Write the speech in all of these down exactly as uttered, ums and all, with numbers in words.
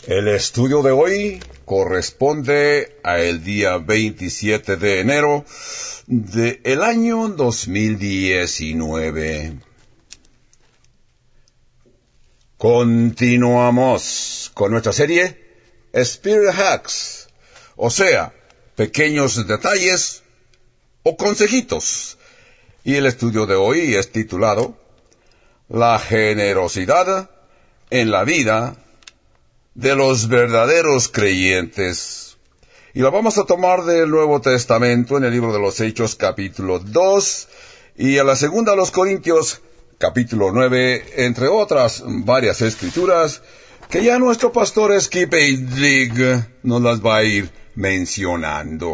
El estudio de hoy corresponde al día veintisiete de enero del año dos mil diecinueve. Continuamos con nuestra serie Spirit Hacks, o sea, pequeños detalles o consejitos. Y el estudio de hoy es titulado La generosidad en la vida de los verdaderos creyentes. Y lo vamos a tomar del Nuevo Testamento en el libro de los Hechos, capítulo dos, y a la segunda de los Corintios, capítulo nueve, entre otras varias escrituras que ya nuestro pastor Skip Heitzig nos las va a ir mencionando.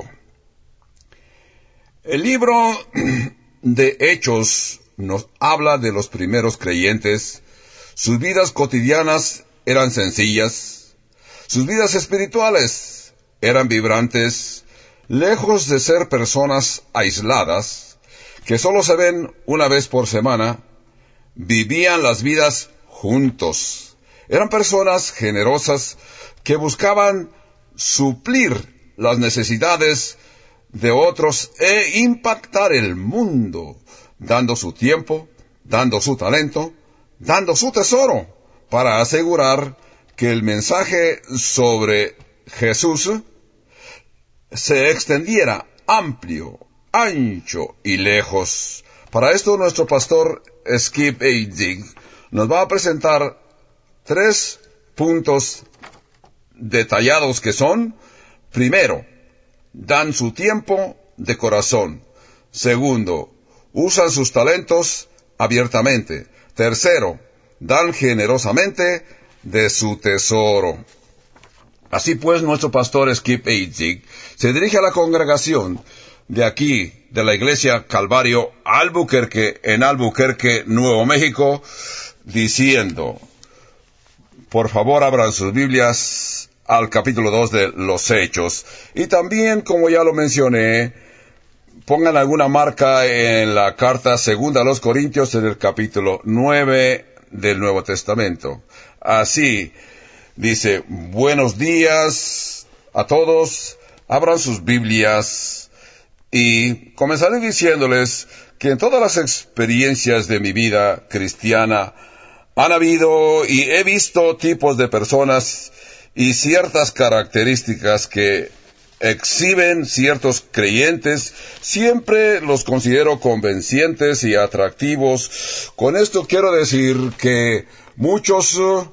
El libro de Hechos nos habla de los primeros creyentes. Sus vidas cotidianas eran sencillas, sus vidas espirituales eran vibrantes, lejos de ser personas aisladas, que solo se ven una vez por semana, vivían las vidas juntos. Eran personas generosas que buscaban suplir las necesidades de otros e impactar el mundo, dando su tiempo, dando su talento, dando su tesoro, para asegurar que el mensaje sobre Jesús se extendiera amplio, ancho y lejos. Para esto nuestro pastor Skip Heitzig nos va a presentar tres puntos detallados que son: primero, dan su tiempo de corazón; segundo, usan sus talentos abiertamente; tercero, dan generosamente de su tesoro. Así pues, nuestro pastor Skip Heitzig se dirige a la congregación de aquí, de la iglesia Calvario Albuquerque, en Albuquerque, Nuevo México, diciendo: por favor, abran sus Biblias al capítulo dos de los Hechos. Y también, como ya lo mencioné, pongan alguna marca en la carta segunda a los Corintios en el capítulo nueve del Nuevo Testamento. Así dice: buenos días a todos, abran sus Biblias, y comenzaré diciéndoles que en todas las experiencias de mi vida cristiana han habido y he visto tipos de personas y ciertas características que exhiben ciertos creyentes. Siempre los considero convencientes y atractivos. Con esto quiero decir que muchos uh,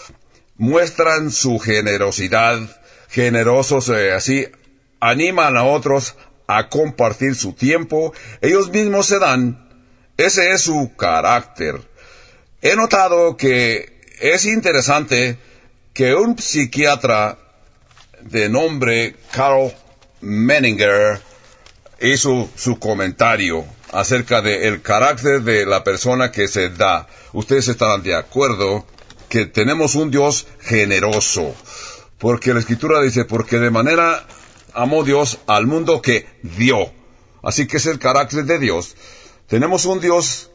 muestran su generosidad, generosos, eh, así animan a otros a compartir su tiempo, ellos mismos se dan. Ese es su carácter. He notado que es interesante que un psiquiatra de nombre Carl Menninger hizo su comentario acerca del carácter de la persona que se da. Ustedes estarán de acuerdo que tenemos un Dios generoso, porque la Escritura dice: porque de manera amó Dios al mundo que dio. Así que es el carácter de Dios. Tenemos un Dios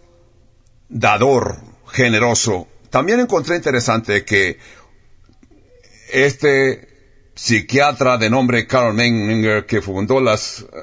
dador, generoso. También encontré interesante que este psiquiatra de nombre Carl Menninger, que fundó las, uh,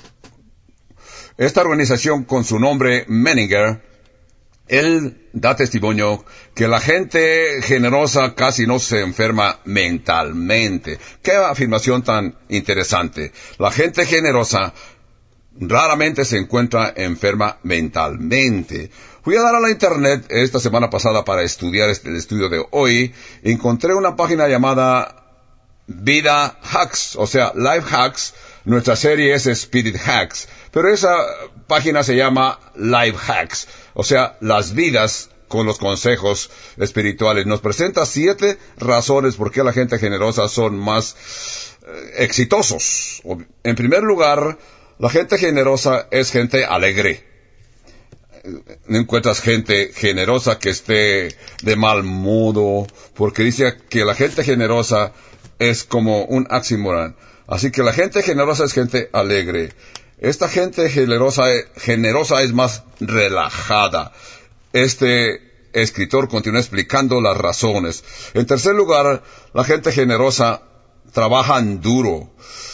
esta organización con su nombre Menninger, él da testimonio que la gente generosa casi no se enferma mentalmente. ¡Qué afirmación tan interesante! La gente generosa raramente se encuentra enferma mentalmente. Fui a dar a la internet esta semana pasada para estudiar este, el estudio de hoy. Encontré una página llamada Vida Hacks, o sea, Life Hacks. Nuestra serie es Spirit Hacks, pero esa página se llama Life Hacks, o sea, las vidas con los consejos espirituales. Nos presenta siete razones por qué la gente generosa son más eh, exitosos. En primer lugar, la gente generosa es gente alegre. No encuentras gente generosa que esté de mal modo, porque dice que la gente generosa es como un oxímoron. Así que la gente generosa es gente alegre. Esta gente generosa, generosa es más relajada. Este escritor continúa explicando las razones. En tercer lugar, la gente generosa trabaja duro.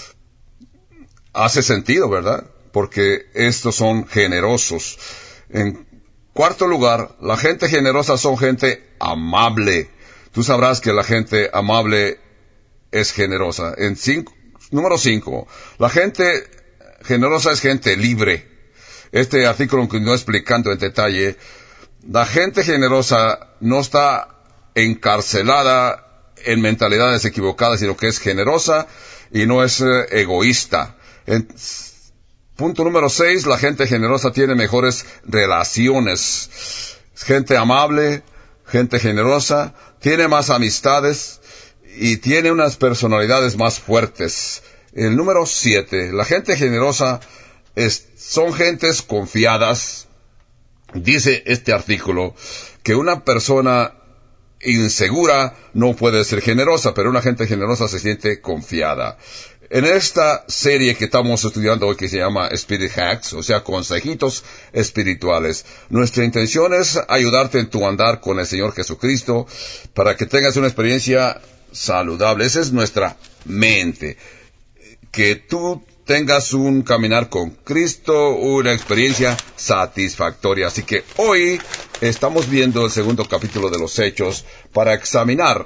Hace sentido, ¿verdad? Porque estos son generosos. En cuarto lugar, la gente generosa son gente amable. Tú sabrás que la gente amable es generosa. En cinco, número cinco, la gente generosa es gente libre. Este artículo continúa explicando en detalle. La gente generosa no está encarcelada en mentalidades equivocadas, sino que es generosa y no es eh, egoísta. En punto número seis, la gente generosa tiene mejores relaciones. Gente amable, gente generosa, tiene más amistades y tiene unas personalidades más fuertes. El número siete, la gente generosa es, son gentes confiadas. Dice este artículo que una persona insegura no puede ser generosa, pero una gente generosa se siente confiada. En esta serie que estamos estudiando hoy, que se llama Spirit Hacks, o sea, consejitos espirituales, nuestra intención es ayudarte en tu andar con el Señor Jesucristo para que tengas una experiencia saludable. Esa es nuestra mente. Que tú tengas un caminar con Cristo, una experiencia satisfactoria. Así que hoy estamos viendo el segundo capítulo de los Hechos para examinar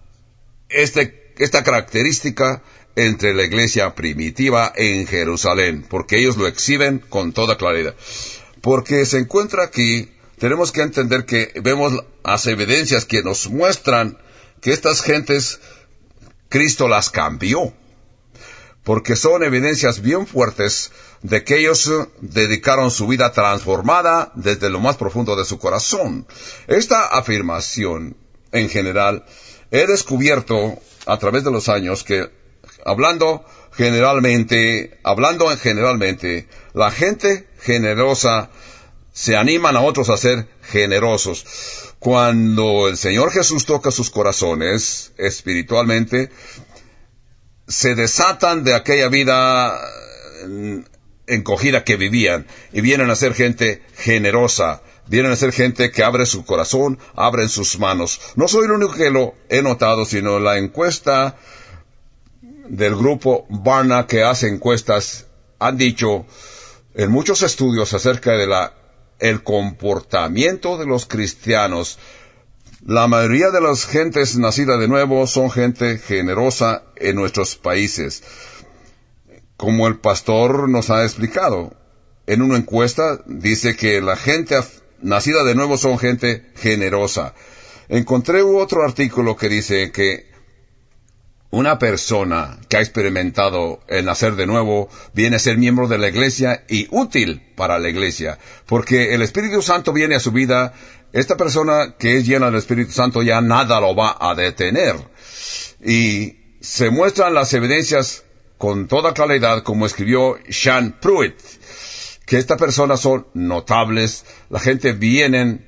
este, esta característica entre la iglesia primitiva en Jerusalén, porque ellos lo exhiben con toda claridad. Porque se encuentra aquí, tenemos que entender que vemos las evidencias que nos muestran que estas gentes, Cristo las cambió. Porque son evidencias bien fuertes de que ellos dedicaron su vida transformada desde lo más profundo de su corazón. Esta afirmación, en general, he descubierto a través de los años que, hablando generalmente, hablando generalmente, la gente generosa se animan a otros a ser generosos. Cuando el Señor Jesús toca sus corazones espiritualmente, se desatan de aquella vida encogida que vivían y vienen a ser gente generosa, vienen a ser gente que abre su corazón, abren sus manos. No soy el único que lo he notado, sino la encuesta del grupo Barna, que hace encuestas, han dicho en muchos estudios acerca de la el comportamiento de los cristianos. La mayoría de las gentes nacidas de nuevo son gente generosa en nuestros países. Como el pastor nos ha explicado, en una encuesta dice que la gente nacida de nuevo son gente generosa. Encontré otro artículo que dice que una persona que ha experimentado el nacer de nuevo viene a ser miembro de la iglesia y útil para la iglesia, porque el Espíritu Santo viene a su vida. Esta persona que es llena del Espíritu Santo ya nada lo va a detener. Y se muestran las evidencias con toda claridad, como escribió Sean Pruitt, que estas personas son notables. La gente viene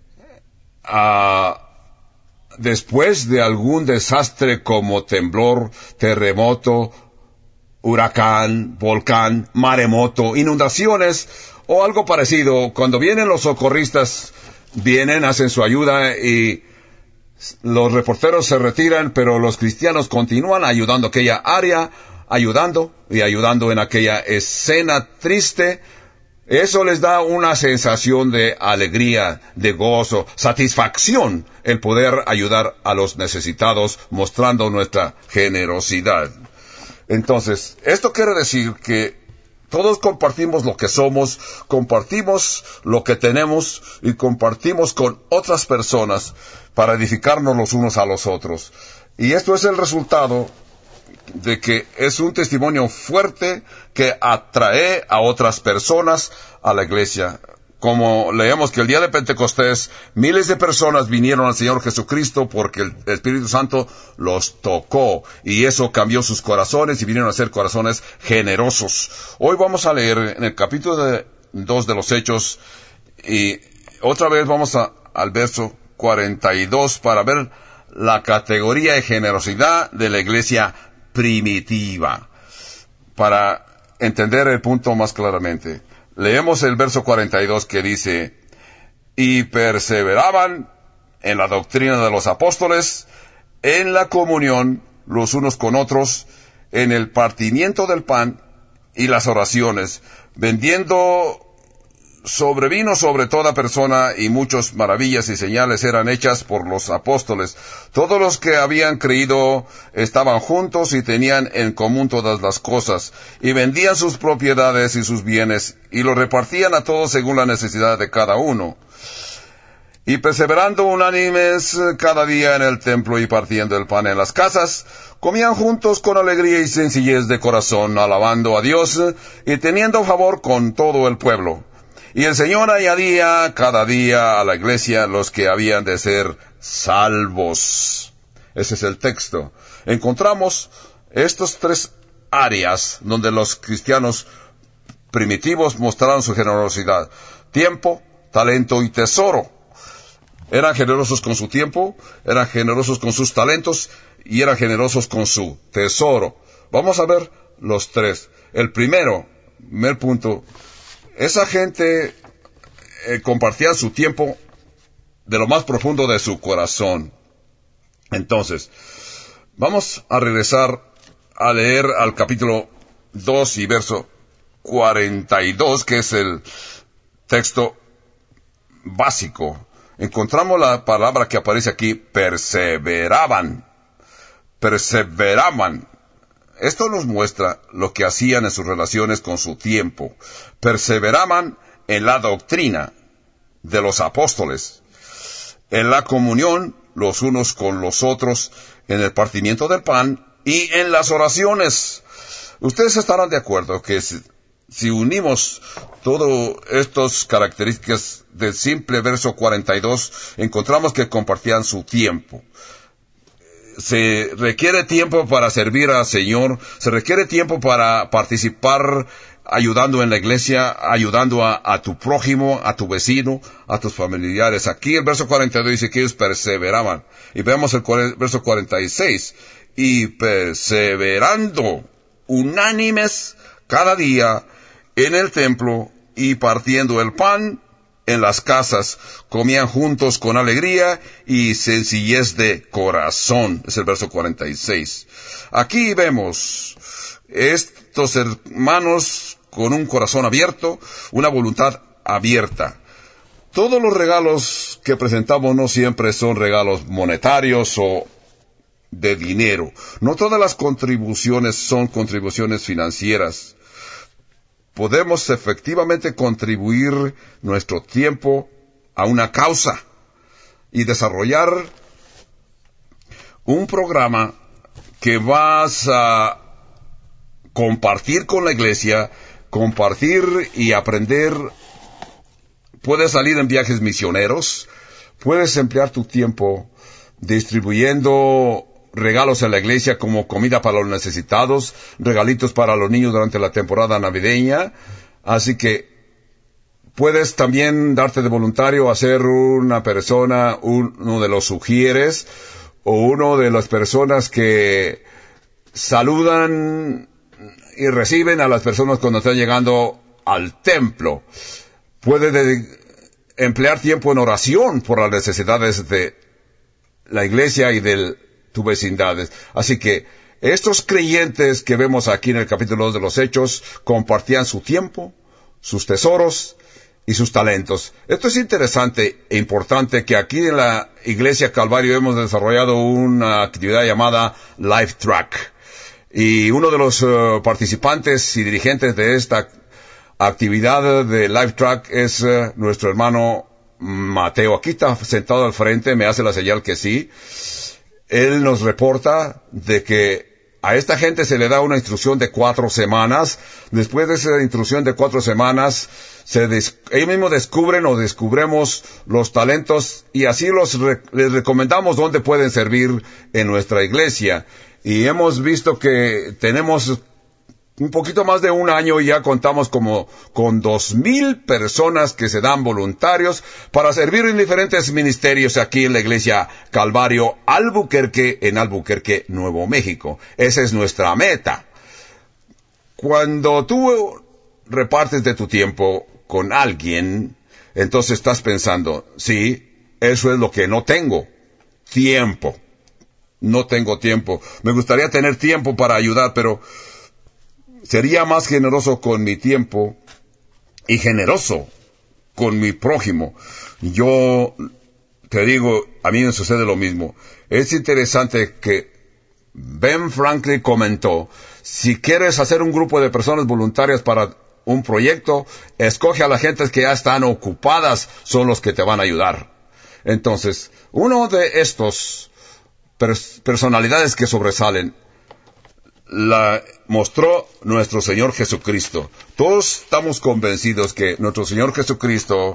a... después de algún desastre como temblor, terremoto, huracán, volcán, maremoto, inundaciones o algo parecido. Cuando vienen los socorristas, vienen, hacen su ayuda y los reporteros se retiran, pero los cristianos continúan ayudando aquella área, ayudando y ayudando en aquella escena triste. Eso les da una sensación de alegría, de gozo, satisfacción, el poder ayudar a los necesitados, mostrando nuestra generosidad. Entonces, esto quiere decir que todos compartimos lo que somos, compartimos lo que tenemos y compartimos con otras personas para edificarnos los unos a los otros. Y esto es el resultado de que es un testimonio fuerte que atrae a otras personas a la iglesia. Como leemos que el día de Pentecostés, miles de personas vinieron al Señor Jesucristo porque el Espíritu Santo los tocó y eso cambió sus corazones y vinieron a ser corazones generosos. Hoy vamos a leer en el capítulo de, dos de los Hechos y otra vez vamos a, al verso cuarenta y dos para ver la categoría de generosidad de la iglesia primitiva, para entender el punto más claramente. Leemos el verso cuarenta y dos que dice: y perseveraban en la doctrina de los apóstoles, en la comunión los unos con otros, en el partimiento del pan y las oraciones, vendiendo sobrevino sobre toda persona, y muchas maravillas y señales eran hechas por los apóstoles. Todos los que habían creído estaban juntos y tenían en común todas las cosas, y vendían sus propiedades y sus bienes, y los repartían a todos según la necesidad de cada uno. Y perseverando unánimes cada día en el templo y partiendo el pan en las casas, comían juntos con alegría y sencillez de corazón, alabando a Dios y teniendo favor con todo el pueblo. Y el Señor añadía cada día a la iglesia los que habían de ser salvos. Ese es el texto. Encontramos estas tres áreas donde los cristianos primitivos mostraron su generosidad: tiempo, talento y tesoro. Eran generosos con su tiempo, eran generosos con sus talentos y eran generosos con su tesoro. Vamos a ver los tres. El primero, primer punto, esa gente eh, compartía su tiempo de lo más profundo de su corazón. Entonces, vamos a regresar a leer al capítulo dos y verso cuarenta y dos, que es el texto básico. Encontramos la palabra que aparece aquí: perseveraban. Perseveraban. Esto nos muestra lo que hacían en sus relaciones con su tiempo. Perseveraban en la doctrina de los apóstoles, en la comunión los unos con los otros, en el partimiento del pan y en las oraciones. Ustedes estarán de acuerdo que si, si unimos todas estas características del simple verso cuarenta y dos, encontramos que compartían su tiempo. Se requiere tiempo para servir al Señor, se requiere tiempo para participar ayudando en la iglesia, ayudando a, a tu prójimo, a tu vecino, a tus familiares. Aquí el verso cuarenta y dos dice que ellos perseveraban. Y veamos el verso cuarenta y seis. Y perseverando unánimes cada día en el templo y partiendo el pan en las casas, comían juntos con alegría y sencillez de corazón. Es el verso cuarenta y seis. Aquí vemos estos hermanos con un corazón abierto, una voluntad abierta. Todos los regalos que presentamos no siempre son regalos monetarios o de dinero. No todas las contribuciones son contribuciones financieras. Podemos efectivamente contribuir nuestro tiempo a una causa y desarrollar un programa que vas a compartir con la iglesia, compartir y aprender. Puedes salir en viajes misioneros, puedes emplear tu tiempo distribuyendo regalos en la iglesia como comida para los necesitados, regalitos para los niños durante la temporada navideña. Así que puedes también darte de voluntario a ser una persona, uno de los sugieres o uno de las personas que saludan y reciben a las personas cuando están llegando al templo. Puedes de- emplear tiempo en oración por las necesidades de la iglesia y del tu vecindad. Así que estos creyentes que vemos aquí en el capítulo dos de los Hechos compartían su tiempo, sus tesoros y sus talentos. Esto es interesante e importante, que aquí en la Iglesia Calvario hemos desarrollado una actividad llamada Life Track. Y uno de los uh, participantes y dirigentes de esta actividad de Life Track es uh, nuestro hermano Mateo. Aquí está sentado al frente, me hace la señal que sí. Él nos reporta de que a esta gente se le da una instrucción de cuatro semanas. Después de esa instrucción de cuatro semanas, se des- ellos mismos descubren o descubremos los talentos y así los re- les recomendamos dónde pueden servir en nuestra iglesia. Y hemos visto que tenemos un poquito más de un año y ya contamos como con dos mil personas que se dan voluntarios para servir en diferentes ministerios aquí en la Iglesia Calvario Albuquerque, en Albuquerque, Nuevo México. Esa es nuestra meta. Cuando tú repartes de tu tiempo con alguien, Entonces estás pensando, sí, eso es lo que no tengo, tiempo. No tengo tiempo. Me gustaría tener tiempo para ayudar, pero sería más generoso con mi tiempo y generoso con mi prójimo. Yo te digo, a mí me sucede lo mismo. Es interesante que Ben Franklin comentó, si quieres hacer un grupo de personas voluntarias para un proyecto, escoge a las gentes que ya están ocupadas, son los que te van a ayudar. Entonces, uno de estos pers- personalidades que sobresalen, la mostró nuestro Señor Jesucristo. Todos estamos convencidos que nuestro Señor Jesucristo,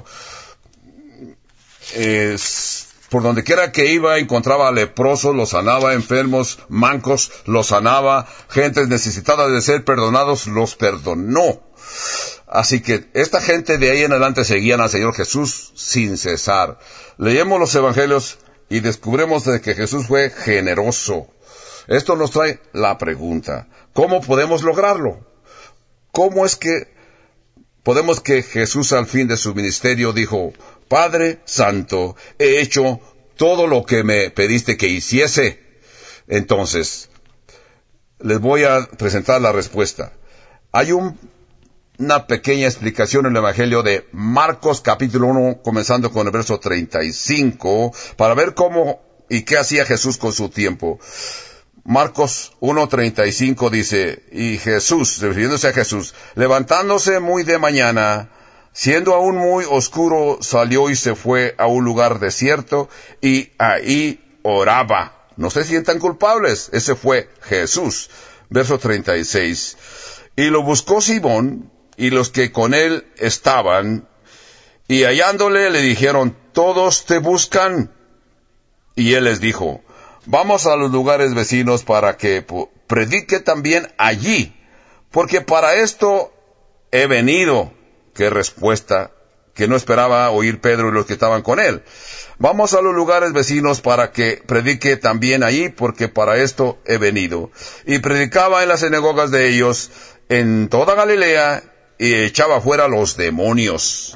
es, por donde quiera que iba, encontraba leprosos, los sanaba, enfermos, mancos, los sanaba, gentes necesitadas de ser perdonados, los perdonó. Así que esta gente de ahí en adelante seguían al Señor Jesús sin cesar. Leemos los evangelios y descubrimos de que Jesús fue generoso. Esto nos trae la pregunta, ¿cómo podemos lograrlo? ¿Cómo es que podemos que Jesús al fin de su ministerio dijo, Padre Santo, he hecho todo lo que me pediste que hiciese? Entonces, les voy a presentar la respuesta. Hay un, una pequeña explicación en el Evangelio de Marcos capítulo uno, comenzando con el verso treinta y cinco, para ver cómo y qué hacía Jesús con su tiempo. Marcos uno treinta y cinco dice, y Jesús, refiriéndose a Jesús, levantándose muy de mañana, siendo aún muy oscuro, salió y se fue a un lugar desierto, y ahí oraba. No se sientan culpables, ese fue Jesús. Verso treinta y seis, y lo buscó Simón, y los que con él estaban, y hallándole le dijeron, todos te buscan. Y él les dijo, vamos a los lugares vecinos para que predique también allí, porque para esto he venido. Qué respuesta que no esperaba oír Pedro y los que estaban con él. Vamos a los lugares vecinos para que predique también allí, porque para esto he venido. Y predicaba en las sinagogas de ellos en toda Galilea y echaba fuera los demonios.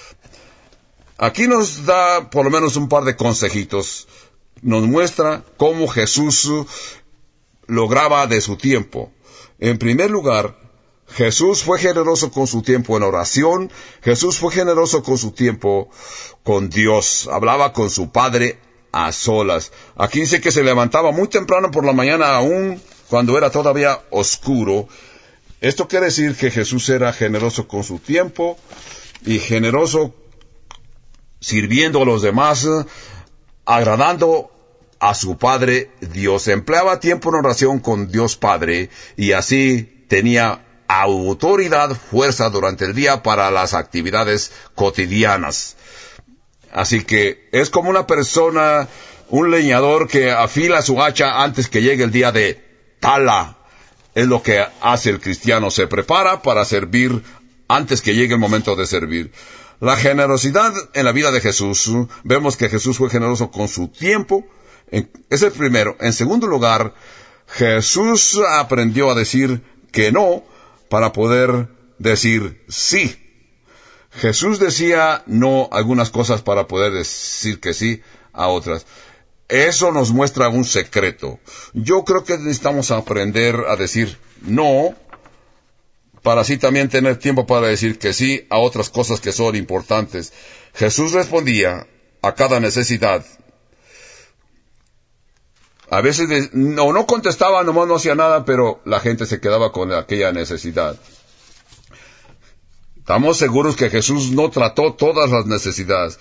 Aquí nos da por lo menos un par de consejitos. Nos muestra cómo Jesús lograba de su tiempo. En primer lugar, Jesús fue generoso con su tiempo en oración. Jesús fue generoso con su tiempo con Dios. Hablaba con su Padre a solas. Aquí dice que se levantaba muy temprano por la mañana, aún cuando era todavía oscuro. Esto quiere decir que Jesús era generoso con su tiempo y generoso sirviendo a los demás, agradando a su Padre Dios. Empleaba tiempo en oración con Dios Padre y así tenía autoridad, fuerza durante el día para las actividades cotidianas. Así que es como una persona, un leñador que afila su hacha antes que llegue el día de tala. Es lo que hace el cristiano, se prepara para servir antes que llegue el momento de servir. La generosidad en la vida de Jesús, vemos que Jesús fue generoso con su tiempo, es el primero. En segundo lugar, Jesús aprendió a decir que no para poder decir sí. Jesús decía no a algunas cosas para poder decir que sí a otras. Eso nos muestra un secreto. Yo creo que necesitamos aprender a decir no, para así también tener tiempo para decir que sí a otras cosas que son importantes. Jesús respondía a cada necesidad. A veces de, no, no contestaba, nomás no hacía nada, pero la gente se quedaba con aquella necesidad. Estamos seguros que Jesús no trató todas las necesidades.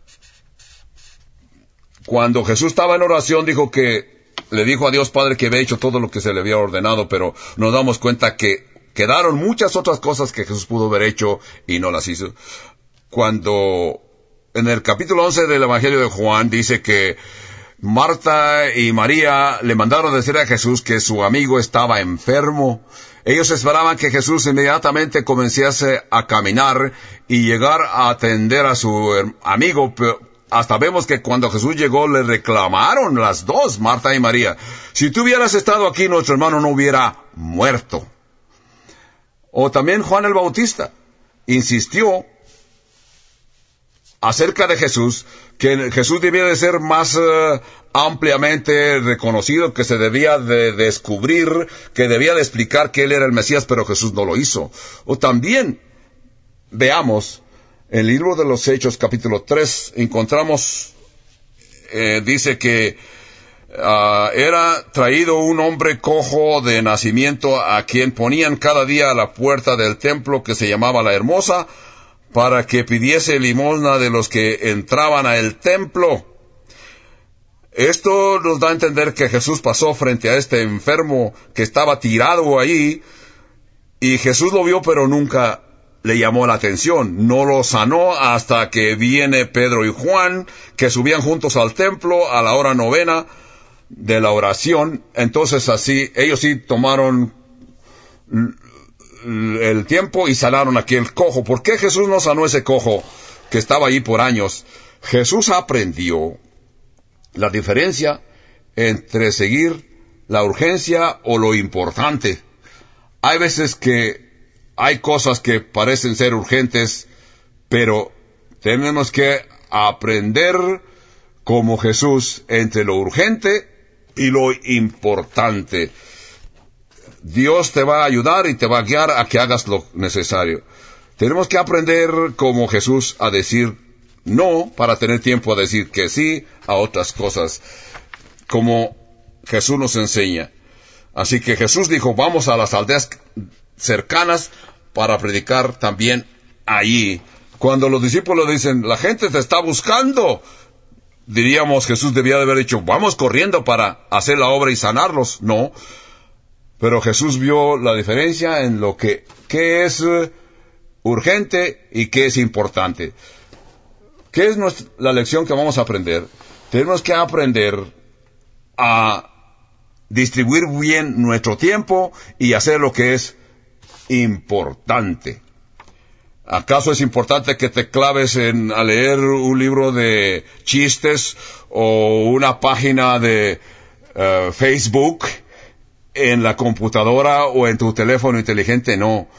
Cuando Jesús estaba en oración, dijo que le dijo a Dios Padre que había hecho todo lo que se le había ordenado, pero nos damos cuenta que quedaron muchas otras cosas que Jesús pudo haber hecho y no las hizo. Cuando en el capítulo once del Evangelio de Juan dice que Marta y María le mandaron decir a Jesús que su amigo estaba enfermo. Ellos esperaban que Jesús inmediatamente comenzase a caminar y llegar a atender a su amigo, pero hasta vemos que cuando Jesús llegó le reclamaron las dos, Marta y María. Si tú hubieras estado aquí, nuestro hermano no hubiera muerto. O también Juan el Bautista insistió acerca de Jesús, que Jesús debía de ser más uh, ampliamente reconocido, que se debía de descubrir, que debía de explicar que Él era el Mesías, pero Jesús no lo hizo. O también, veamos, en el libro de los Hechos, capítulo tres, encontramos, eh, dice que uh, era traído un hombre cojo de nacimiento, a quien ponían cada día a la puerta del templo, que se llamaba La Hermosa, para que pidiese limosna de los que entraban al templo. Esto nos da a entender que Jesús pasó frente a este enfermo que estaba tirado ahí, y Jesús lo vio, pero nunca le llamó la atención. No lo sanó hasta que viene Pedro y Juan, que subían juntos al templo a la hora novena de la oración. Entonces así, ellos sí tomaron el tiempo y sanaron a aquel cojo. ¿Por qué Jesús no sanó ese cojo que estaba ahí por años? Jesús aprendió la diferencia entre seguir la urgencia o lo importante. Hay veces que hay cosas que parecen ser urgentes, pero tenemos que aprender como Jesús entre lo urgente y lo importante. Dios te va a ayudar y te va a guiar a que hagas lo necesario. Tenemos que aprender como Jesús a decir no para tener tiempo a decir que sí a otras cosas, como Jesús nos enseña. Así que Jesús dijo, vamos a las aldeas cercanas para predicar también allí. Cuando los discípulos dicen, la gente te está buscando, diríamos, Jesús debía de haber dicho, vamos corriendo para hacer la obra y sanarlos. No. Pero Jesús vio la diferencia en lo que, qué es uh, urgente y qué es importante. ¿Qué es nuestra, la lección que vamos a aprender? Tenemos que aprender a distribuir bien nuestro tiempo y hacer lo que es importante. ¿Acaso es importante que te claves en, a leer un libro de chistes o una página de uh, Facebook en la computadora o en tu teléfono inteligente? No.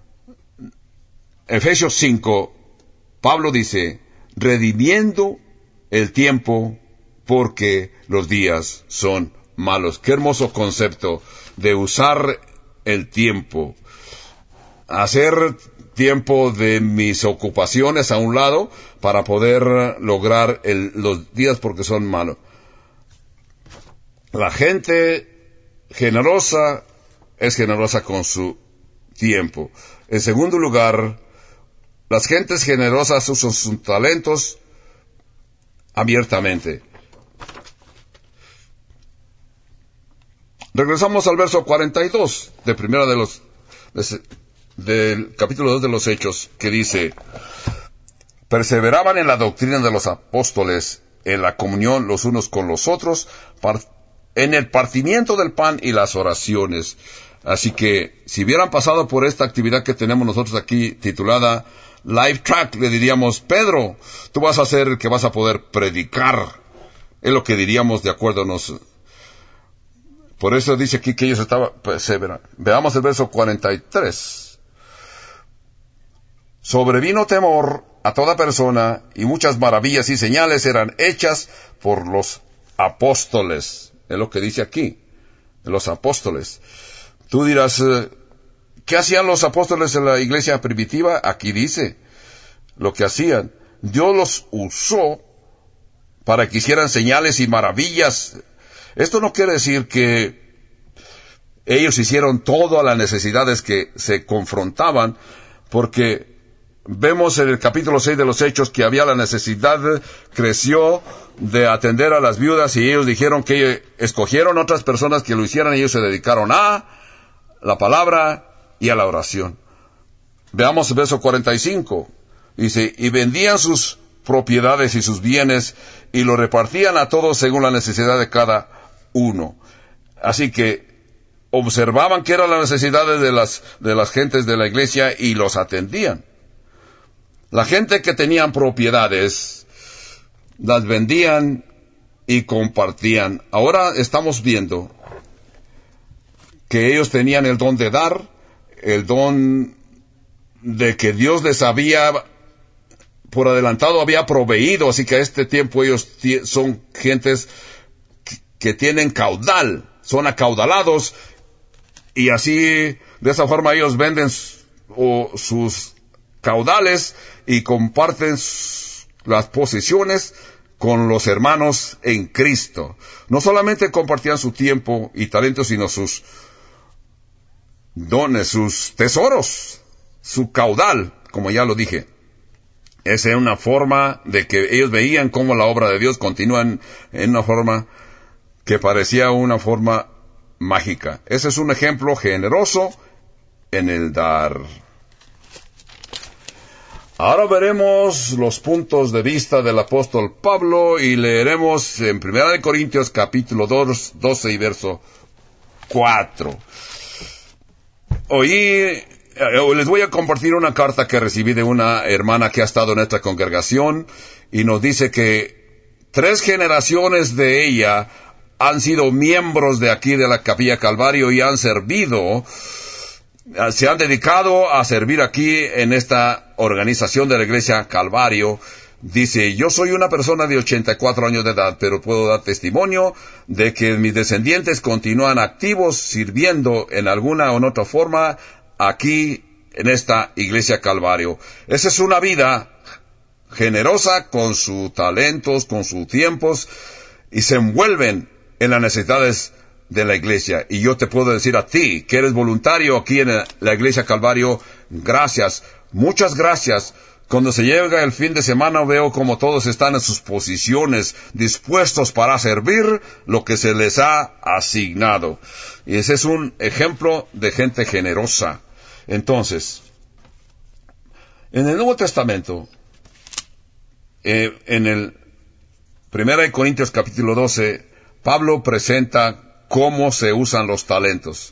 Efesios cinco, Pablo dice, redimiendo el tiempo porque los días son malos. Qué hermoso concepto de usar el tiempo. Hacer tiempo de mis ocupaciones a un lado para poder lograr el, los días porque son malos. La gente generosa es generosa con su tiempo. En segundo lugar, las gentes generosas usan sus talentos abiertamente. Regresamos al verso cuarenta y dos de primera de los de, del capítulo dos de los Hechos, que dice, perseveraban en la doctrina de los apóstoles, en la comunión los unos con los otros, en el partimiento del pan y las oraciones. Así que, si hubieran pasado por esta actividad que tenemos nosotros aquí, titulada Live Track, le diríamos, Pedro, tú vas a ser el que vas a poder predicar. Es lo que diríamos de acuerdo a nos. Por eso dice aquí que ellos estaban perseverando. Veamos el verso cuarenta y tres. Sobrevino temor a toda persona, y muchas maravillas y señales eran hechas por los apóstoles. Es lo que dice aquí, los apóstoles. Tú dirás, ¿qué hacían los apóstoles en la iglesia primitiva? Aquí dice lo que hacían. Dios los usó para que hicieran señales y maravillas. Esto no quiere decir que ellos hicieron todas las necesidades que se confrontaban, porque vemos en el capítulo seis de los Hechos que había la necesidad, creció de atender a las viudas, y ellos dijeron que escogieron otras personas que lo hicieran, y ellos se dedicaron a la palabra y a la oración. Veamos el verso cuarenta y cinco. Dice, y vendían sus propiedades y sus bienes, y lo repartían a todos según la necesidad de cada uno. Así que observaban que eran las necesidades de las, de las gentes de la iglesia y los atendían. La gente que tenían propiedades las vendían y compartían. Ahora estamos viendo que ellos tenían el don de dar, el don de que Dios les había por adelantado había proveído, así que a este tiempo ellos son gentes que tienen caudal, son acaudalados, y así, de esa forma ellos venden o, sus caudales y comparten las posesiones con los hermanos en Cristo. No solamente compartían su tiempo y talento, sino sus dones, sus tesoros, su caudal, como ya lo dije. Esa es una forma de que ellos veían cómo la obra de Dios continúa en, en una forma que parecía una forma mágica. Ese es un ejemplo generoso en el dar. Ahora veremos los puntos de vista del apóstol Pablo y leeremos en Primera de Corintios capítulo dos, doce y verso cuatro. Hoy les voy a compartir una carta que recibí de una hermana que ha estado en esta congregación y nos dice que tres generaciones de ella han sido miembros de aquí de la Capilla Calvario y han servido, se han dedicado a servir aquí en esta organización de la Iglesia Calvario. Dice, yo soy una persona de ochenta y cuatro años de edad, pero puedo dar testimonio de que mis descendientes continúan activos sirviendo en alguna o en otra forma aquí en esta Iglesia Calvario. Esa es una vida generosa con sus talentos, con sus tiempos, y se envuelven en las necesidades de la iglesia. Y yo te puedo decir a ti, que eres voluntario aquí en la Iglesia Calvario, gracias, muchas gracias. Cuando se llega el fin de semana veo como todos están en sus posiciones, dispuestos para servir lo que se les ha asignado. Y ese es un ejemplo de gente generosa. Entonces, en el Nuevo Testamento, eh, en el Primera de Corintios capítulo doce, Pablo presenta cómo se usan los talentos.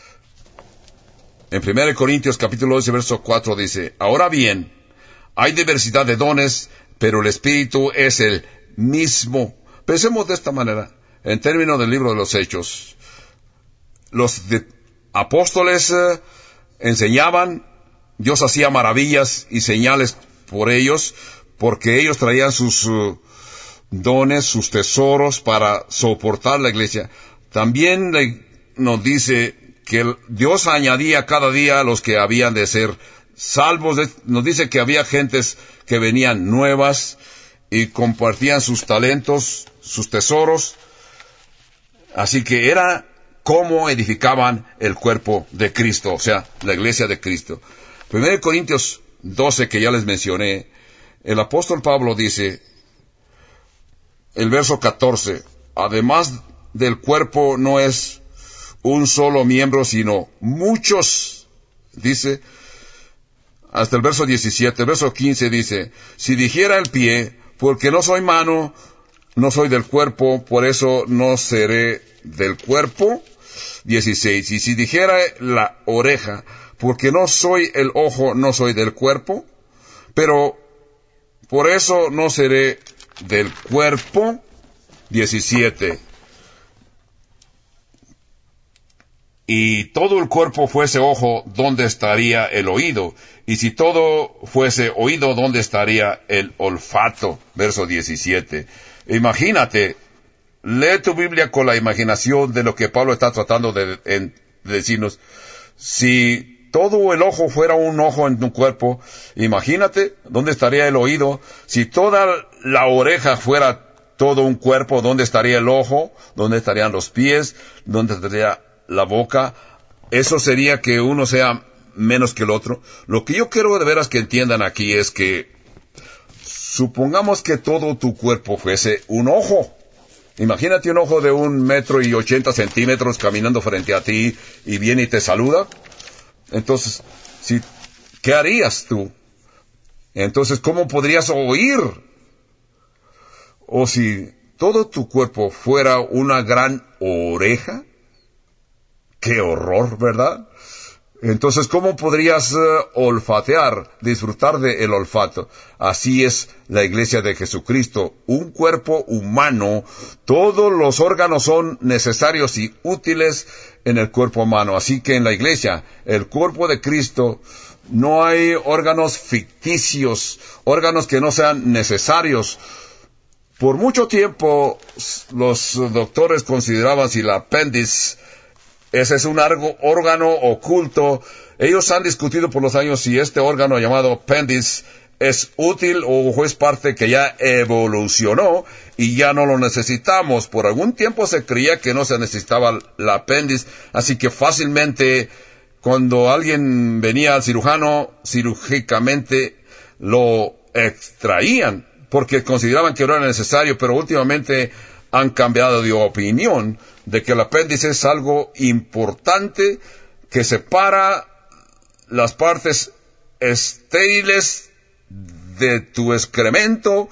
En Primera de Corintios capítulo doce, verso cuatro dice, ahora bien, hay diversidad de dones, pero el Espíritu es el mismo. Pensemos de esta manera, en términos del libro de los Hechos. Los de, apóstoles eh, enseñaban, Dios hacía maravillas y señales por ellos, porque ellos traían sus uh, dones, sus tesoros para soportar la iglesia. También le, nos dice que Dios añadía cada día a los que habían de ser salvos. De, nos dice que había gentes que venían nuevas y compartían sus talentos, sus tesoros. Así que era cómo edificaban el cuerpo de Cristo, o sea, la iglesia de Cristo. Primero de Corintios doce, que ya les mencioné, el apóstol Pablo dice, el verso catorce, además del cuerpo no es un solo miembro, sino muchos, dice, hasta el verso diecisiete, el verso quince dice, si dijera el pie, porque no soy mano, no soy del cuerpo, por eso no seré del cuerpo. dieciséis, y si dijera la oreja, porque no soy el ojo, no soy del cuerpo, pero por eso no seré del cuerpo. diecisiete, y todo el cuerpo fuese ojo, ¿dónde estaría el oído? Y si todo fuese oído, ¿dónde estaría el olfato? Verso diecisiete. Imagínate, lee tu Biblia con la imaginación de lo que Pablo está tratando de, de decirnos. Si todo el ojo fuera un ojo en tu cuerpo, imagínate dónde estaría el oído. Si toda la oreja fuera todo un cuerpo, ¿dónde estaría el ojo? ¿Dónde estarían los pies? ¿Dónde estaría la boca? Eso sería que uno sea menos que el otro. Lo que yo quiero de veras que entiendan aquí es que supongamos que todo tu cuerpo fuese un ojo. Imagínate un ojo de un metro y ochenta centímetros caminando frente a ti y viene y te saluda. Entonces, si, ¿qué harías tú? Entonces, ¿cómo podrías oír? O si todo tu cuerpo fuera una gran oreja. ¡Qué horror!, ¿verdad? Entonces, ¿cómo podrías uh, olfatear, disfrutar del olfato? Así es la iglesia de Jesucristo, un cuerpo humano. Todos los órganos son necesarios y útiles en el cuerpo humano. Así que en la iglesia, el cuerpo de Cristo, no hay órganos ficticios, órganos que no sean necesarios. Por mucho tiempo, los doctores consideraban si el apéndice, ese es un órgano oculto. Ellos han discutido por los años si este órgano llamado apéndice es útil o es parte que ya evolucionó y ya no lo necesitamos. Por algún tiempo se creía que no se necesitaba el apéndice, así que fácilmente cuando alguien venía al cirujano, cirúrgicamente lo extraían porque consideraban que no era necesario, pero últimamente han cambiado de opinión de que el apéndice es algo importante que separa las partes estériles de tu excremento,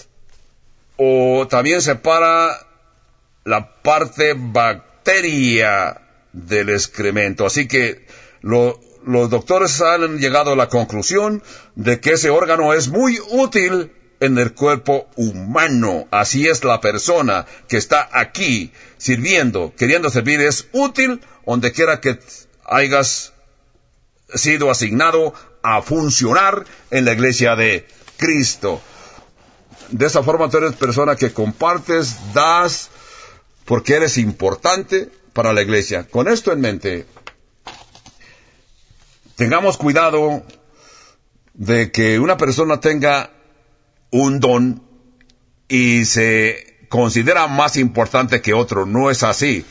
o también separa la parte bacteria del excremento. Así que lo, los doctores han llegado a la conclusión de que ese órgano es muy útil en el cuerpo humano. Así es, la persona que está aquí sirviendo, queriendo servir, es útil donde quiera que hayas sido asignado a funcionar en la iglesia de Cristo. De esa forma tú eres persona que compartes, das, porque eres importante para la iglesia. Con esto en mente, tengamos cuidado de que una persona tenga un don y se considera más importante que otro. No es así.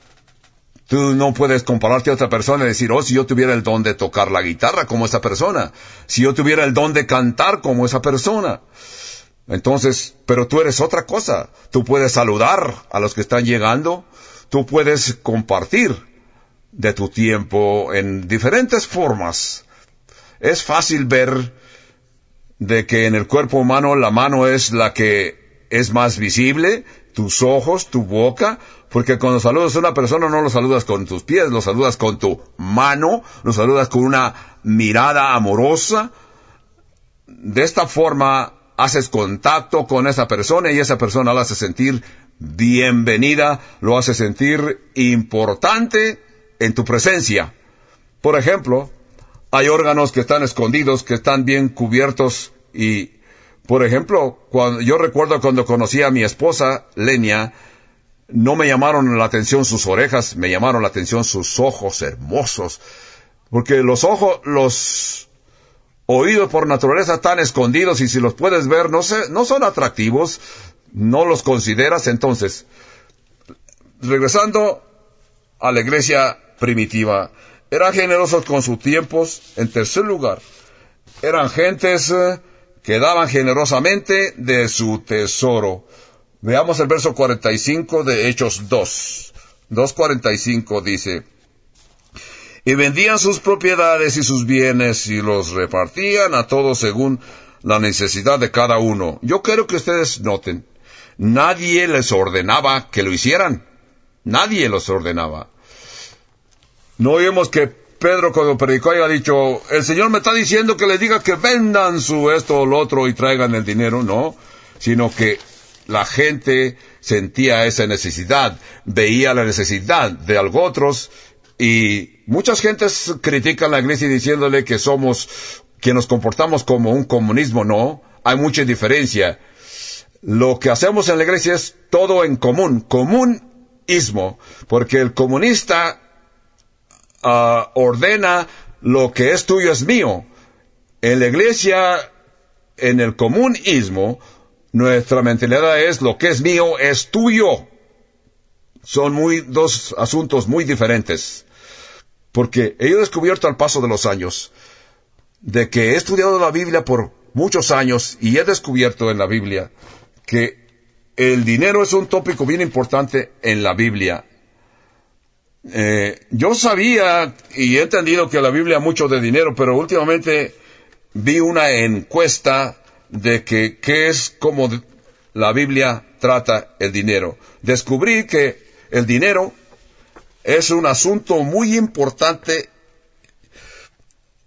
Tú no puedes compararte a otra persona y decir, oh, si yo tuviera el don de tocar la guitarra como esa persona, si yo tuviera el don de cantar como esa persona. Entonces, pero tú eres otra cosa. Tú puedes saludar a los que están llegando, tú puedes compartir de tu tiempo en diferentes formas. Es fácil ver de que en el cuerpo humano la mano es la que es más visible, tus ojos, tu boca, porque cuando saludas a una persona no lo saludas con tus pies, lo saludas con tu mano, lo saludas con una mirada amorosa. De esta forma haces contacto con esa persona y esa persona la hace sentir bienvenida, lo hace sentir importante en tu presencia. Por ejemplo, hay órganos que están escondidos, que están bien cubiertos y, por ejemplo, cuando, yo recuerdo cuando conocí a mi esposa, Lenia, no me llamaron la atención sus orejas, me llamaron la atención sus ojos hermosos, porque los ojos, los oídos por naturaleza están escondidos y si los puedes ver no sé, no son atractivos, no los consideras. Entonces, regresando a la iglesia primitiva, eran generosos con sus tiempos. En tercer lugar, eran gentes eh, que daban generosamente de su tesoro. Veamos el verso cuarenta y cinco de Hechos dos. dos cuarenta y cinco dice, y vendían sus propiedades y sus bienes y los repartían a todos según la necesidad de cada uno. Yo quiero que ustedes noten, nadie les ordenaba que lo hicieran. Nadie los ordenaba. No oímos que Pedro cuando predicó haya dicho, el Señor me está diciendo que les diga que vendan su esto o lo otro y traigan el dinero. No, sino que la gente sentía esa necesidad, veía la necesidad de algo otros, y muchas gentes critican la iglesia diciéndole que somos, que nos comportamos como un comunismo. No, hay mucha diferencia. Lo que hacemos en la iglesia es todo en común, comunismo, porque el comunista Uh, ordena lo que es tuyo es mío. En la iglesia, en el comunismo, nuestra mentalidad es lo que es mío es tuyo. Son muy, dos asuntos muy diferentes. Porque he descubierto al paso de los años, de que he estudiado la Biblia por muchos años, y he descubierto en la Biblia que el dinero es un tópico bien importante en la Biblia. Eh, yo sabía y he entendido que la Biblia mucho de dinero, pero últimamente vi una encuesta de que qué es como la Biblia trata el dinero. Descubrí que el dinero es un asunto muy importante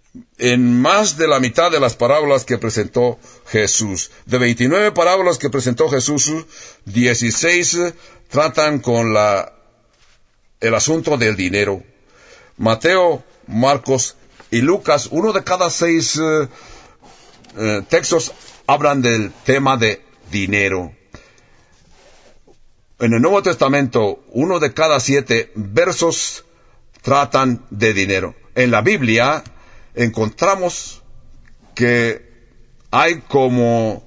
en más de la mitad de las parábolas que presentó Jesús. De veintinueve parábolas que presentó Jesús, dieciséis tratan con la, el asunto del dinero. Mateo, Marcos y Lucas, uno de cada seis eh, eh, textos hablan del tema de dinero. En el Nuevo Testamento, uno de cada siete versos tratan de dinero. En la Biblia encontramos que hay como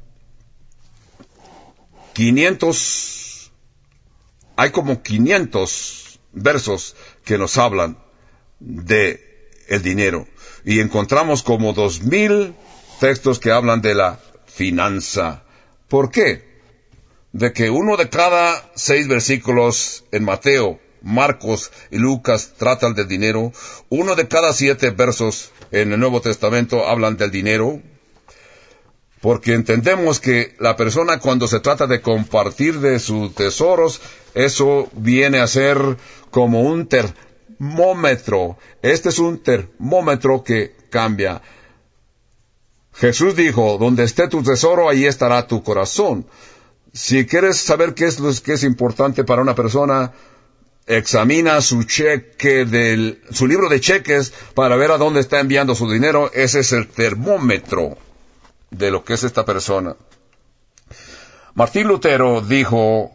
quinientos, hay como quinientos versos que nos hablan de el dinero. Y encontramos como dos mil textos que hablan de la finanza. ¿Por qué? De que uno de cada seis versículos en Mateo, Marcos y Lucas tratan del dinero. Uno de cada siete versos en el Nuevo Testamento hablan del dinero. Porque entendemos que la persona, cuando se trata de compartir de sus tesoros, eso viene a ser como un termómetro. Este es un termómetro que cambia. Jesús dijo, donde esté tu tesoro, ahí estará tu corazón. Si quieres saber qué es lo que es importante para una persona, examina su cheque del, su libro de cheques para ver a dónde está enviando su dinero. Ese es el termómetro de lo que es esta persona. Martín Lutero dijo,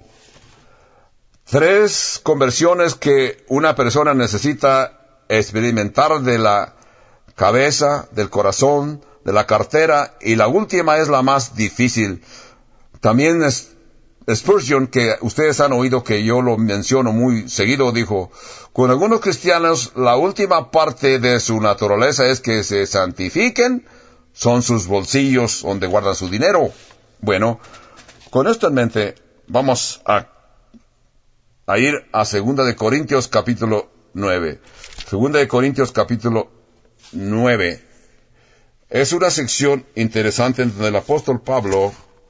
tres conversiones que una persona necesita experimentar: de la cabeza, del corazón, de la cartera, y la última es la más difícil. También es Spurgeon, que ustedes han oído que yo lo menciono muy seguido, dijo, con algunos cristianos la última parte de su naturaleza es que se santifiquen, son sus bolsillos donde guardan su dinero. Bueno, con esto en mente, vamos a, a ir a Segunda de Corintios capítulo nueve. Segunda de Corintios capítulo nueve. Es una sección interesante en donde el apóstol Pablo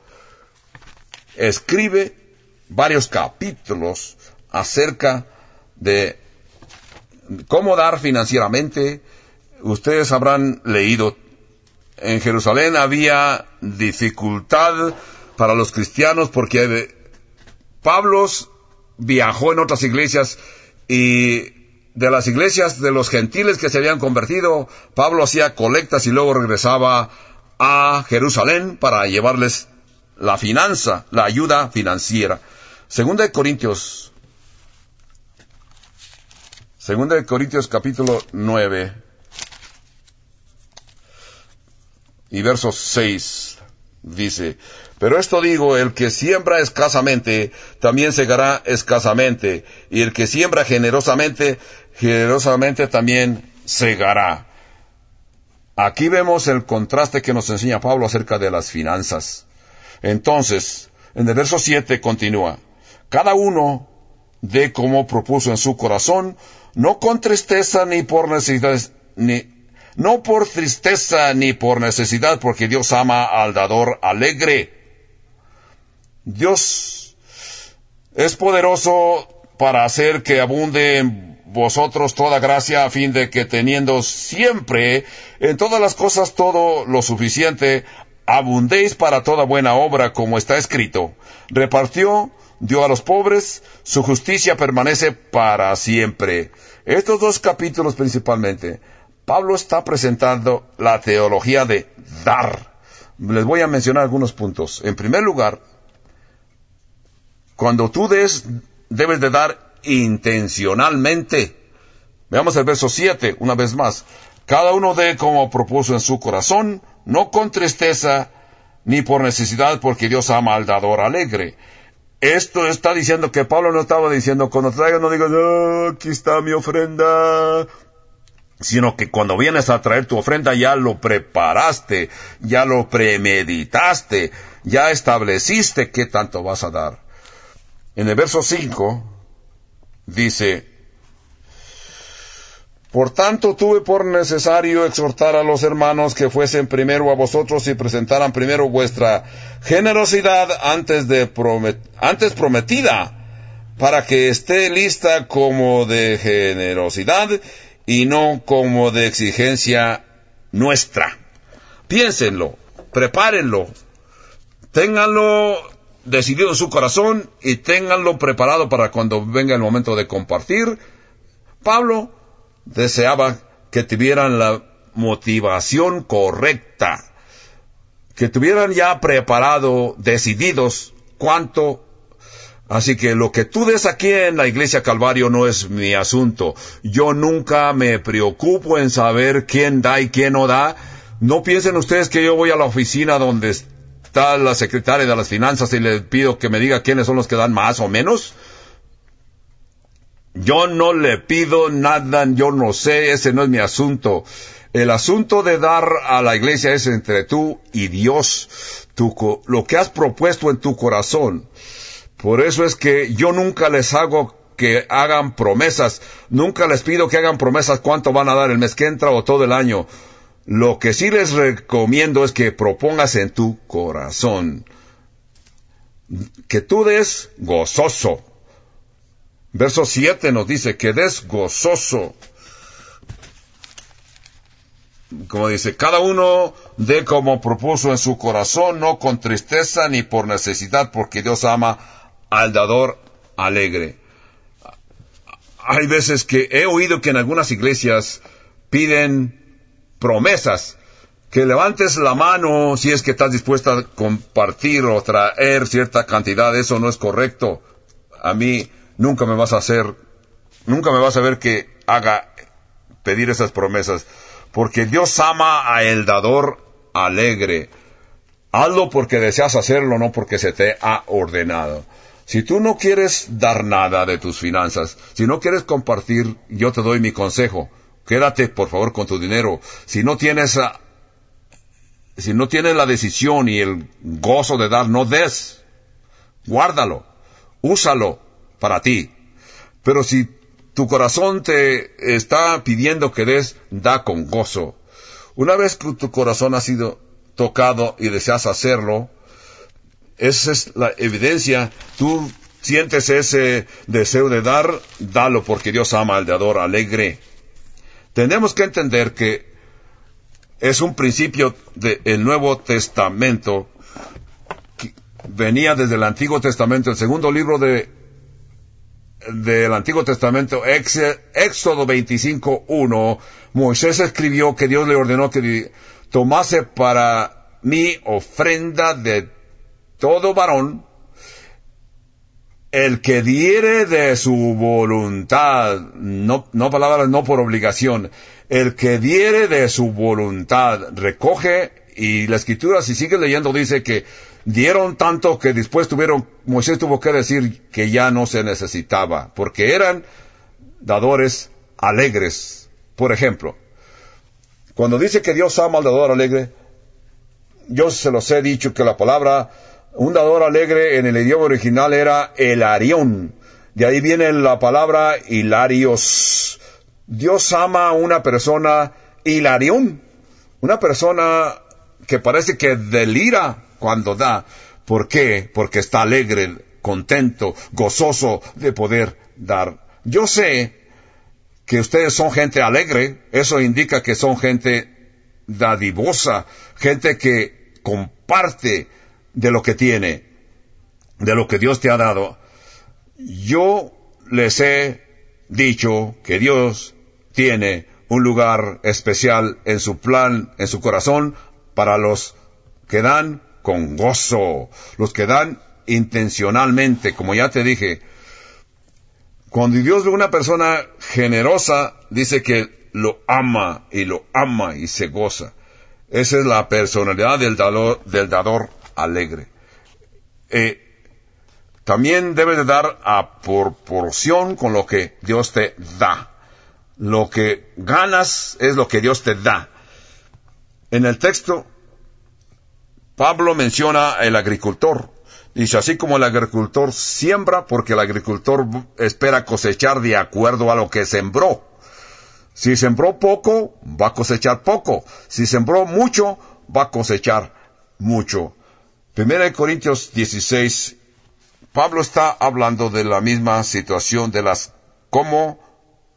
escribe varios capítulos acerca de cómo dar financieramente. Ustedes habrán leído, en Jerusalén había dificultad para los cristianos porque Pablo viajó en otras iglesias, y de las iglesias de los gentiles que se habían convertido, Pablo hacía colectas y luego regresaba a Jerusalén para llevarles la finanza, la ayuda financiera. Segunda de Corintios, Segunda de Corintios capítulo nueve y verso seis dice, pero esto digo, el que siembra escasamente, también segará escasamente, y el que siembra generosamente, generosamente también segará. Aquí vemos el contraste que nos enseña Pablo acerca de las finanzas. Entonces, en el verso siete continúa, cada uno dé como propuso en su corazón, no con tristeza ni por necesidad, ni, no por tristeza ni por necesidad, porque Dios ama al dador alegre. Dios es poderoso para hacer que abunde en vosotros toda gracia, a fin de que teniendo siempre en todas las cosas todo lo suficiente, abundéis para toda buena obra, como está escrito, repartió, dio a los pobres, su justicia permanece para siempre. Estos dos capítulos principalmente, Pablo está presentando la teología de dar. Les voy a mencionar algunos puntos. En primer lugar, cuando tú des, debes de dar intencionalmente. Veamos el verso siete, una vez más. Cada uno dé como propuso en su corazón, no con tristeza ni por necesidad, porque Dios ama al dador alegre. Esto está diciendo que Pablo no estaba diciendo, cuando traigas no digas, oh, aquí está mi ofrenda, sino que cuando vienes a traer tu ofrenda ya lo preparaste, ya lo premeditaste, ya estableciste qué tanto vas a dar. En el verso cinco dice, por tanto tuve por necesario exhortar a los hermanos que fuesen primero a vosotros y presentaran primero vuestra generosidad antes de promet- antes prometida, para que esté lista como de generosidad y no como de exigencia nuestra. Piénsenlo, prepárenlo, ténganlo decidido en su corazón y ténganlo preparado para cuando venga el momento de compartir. Pablo deseaba que tuvieran la motivación correcta, que tuvieran ya preparado, decididos cuánto. Así que lo que tú des aquí en la Iglesia Calvario no es mi asunto. Yo nunca me preocupo en saber quién da y quién no da. No piensen ustedes que yo voy a la oficina donde está la secretaria de las finanzas y le pido que me diga quiénes son los que dan más o menos. Yo no le pido nada, yo no sé, ese no es mi asunto. El asunto de dar a la iglesia es entre tú y Dios, tu, lo que has propuesto en tu corazón. Por eso es que yo nunca les hago que hagan promesas, nunca les pido que hagan promesas cuánto van a dar el mes que entra o todo el año. Lo que sí les recomiendo es que propongas en tu corazón, que tú des gozoso. Verso siete nos dice que des gozoso. Como dice, cada uno dé como propuso en su corazón, no con tristeza ni por necesidad, porque Dios ama al dador alegre. Hay veces que he oído que en algunas iglesias piden promesas, que levantes la mano si es que estás dispuesta a compartir o traer cierta cantidad. Eso no es correcto. A mí nunca me vas a hacer, nunca me vas a ver que haga pedir esas promesas, porque Dios ama a el dador alegre. Hazlo porque deseas hacerlo, no porque se te ha ordenado. Si tú no quieres dar nada de tus finanzas, si no quieres compartir, yo te doy mi consejo. Quédate, por favor, con tu dinero. Si no tienes, uh, si no tienes la decisión y el gozo de dar, no des. Guárdalo. Úsalo para ti. Pero si tu corazón te está pidiendo que des, da con gozo. Una vez que tu corazón ha sido tocado y deseas hacerlo, esa es la evidencia. Tú sientes ese deseo de dar, dalo porque Dios ama al dador alegre. Tenemos que entender que es un principio del Nuevo Testamento que venía desde el Antiguo Testamento. El segundo libro de del Antiguo Testamento, Éxodo veinticinco uno, Moisés escribió que Dios le ordenó que tomase para mí ofrenda de todo varón, el que diere de su voluntad, no, no palabras, no por obligación, el que diere de su voluntad, recoge, y la Escritura, si sigues leyendo, dice que dieron tanto que después tuvieron, Moisés tuvo que decir que ya no se necesitaba, porque eran dadores alegres. Por ejemplo, cuando dice que Dios ama al dador alegre, yo se los he dicho que la palabra un dador alegre en el idioma original era elarión. De ahí viene la palabra hilarios. Dios ama a una persona hilarión. Una persona que parece que delira cuando da. ¿Por qué? Porque está alegre, contento, gozoso de poder dar. Yo sé que ustedes son gente alegre. Eso indica que son gente dadivosa, gente que comparte de lo que tiene, de lo que Dios te ha dado. Yo les he dicho que Dios tiene un lugar especial en su plan, en su corazón, para los que dan con gozo, los que dan intencionalmente. Como ya te dije, cuando Dios ve una persona generosa, dice que lo ama y lo ama y se goza. Esa es la personalidad del dador, del dador alegre. Eh, también debes de dar a proporción con lo que Dios te da. Lo que ganas es lo que Dios te da. En el texto, Pablo menciona el agricultor. Dice, así como el agricultor siembra, porque el agricultor espera cosechar de acuerdo a lo que sembró. Si sembró poco, va a cosechar poco. Si sembró mucho, va a cosechar mucho. Primera de Corintios dieciséis, Pablo está hablando de la misma situación, de las, cómo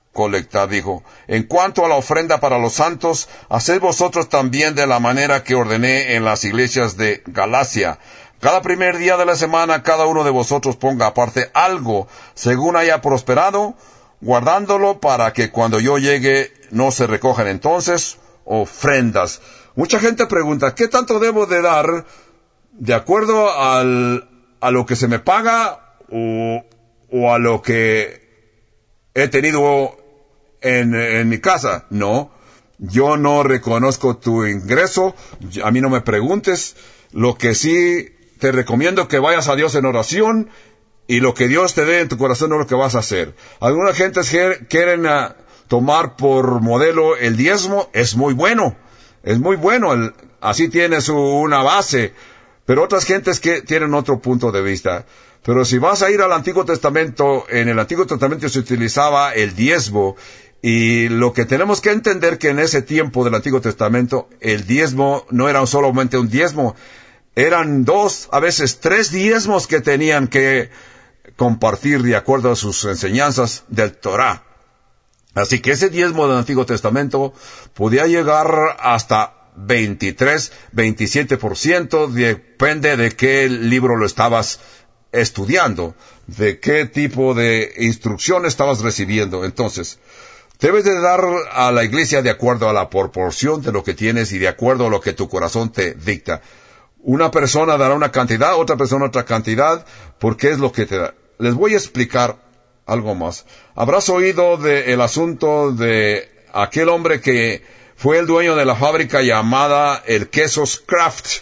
colectad, dijo. En cuanto a la ofrenda para los santos, haced vosotros también de la manera que ordené en las iglesias de Galacia. Cada primer día de la semana, cada uno de vosotros ponga aparte algo, según haya prosperado, guardándolo para que cuando yo llegue no se recojan entonces ofrendas. Mucha gente pregunta, ¿qué tanto debo de dar de acuerdo al, a lo que se me paga o, o a lo que he tenido en, en mi casa? No, yo no reconozco tu ingreso, a mí no me preguntes. Lo que sí te recomiendo que vayas a Dios en oración, y lo que Dios te dé en tu corazón es lo que vas a hacer. Algunas gentes quieren uh, tomar por modelo el diezmo, es muy bueno, es muy bueno, el, así tienes una base, pero otras gentes que tienen otro punto de vista. Pero si vas a ir al Antiguo Testamento, en el Antiguo Testamento se utilizaba el diezmo, y lo que tenemos que entender que en ese tiempo del Antiguo Testamento, el diezmo no era solamente un diezmo, eran dos, a veces tres diezmos que tenían que compartir de acuerdo a sus enseñanzas del Torah. Así que ese diezmo del Antiguo Testamento podía llegar hasta veintitrés, veintisiete por ciento, depende de qué libro lo estabas estudiando, de qué tipo de instrucción estabas recibiendo. Entonces, debes de dar a la iglesia de acuerdo a la proporción de lo que tienes y de acuerdo a lo que tu corazón te dicta. Una persona dará una cantidad, otra persona otra cantidad, porque es lo que te da. Les voy a explicar algo más. Habrás oído del asunto de aquel hombre que fue el dueño de la fábrica llamada el Quesos Kraft.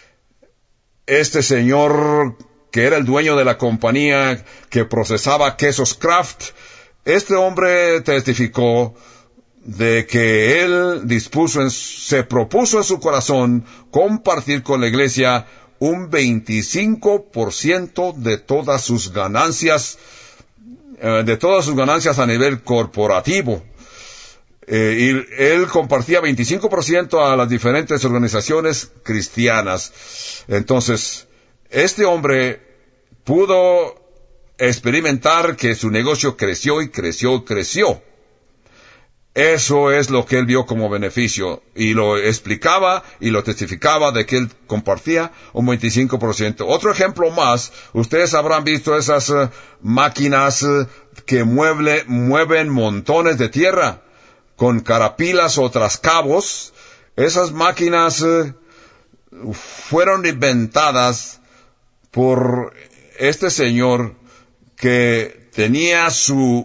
Este señor, que era el dueño de la compañía que procesaba quesos Kraft, este hombre testificó de que él dispuso, en, se propuso en su corazón compartir con la iglesia un veinticinco por ciento de todas sus ganancias, eh, de todas sus ganancias a nivel corporativo. Eh, y él compartía veinticinco por ciento a las diferentes organizaciones cristianas. Entonces, este hombre pudo experimentar que su negocio creció y creció y creció. Eso es lo que él vio como beneficio, y lo explicaba y lo testificaba de que él compartía un veinticinco por ciento. Otro ejemplo más, ustedes habrán visto esas uh, máquinas uh, que mueble, mueven montones de tierra con carapilas o trascabos. Esas máquinas uh, fueron inventadas por este señor que tenía su...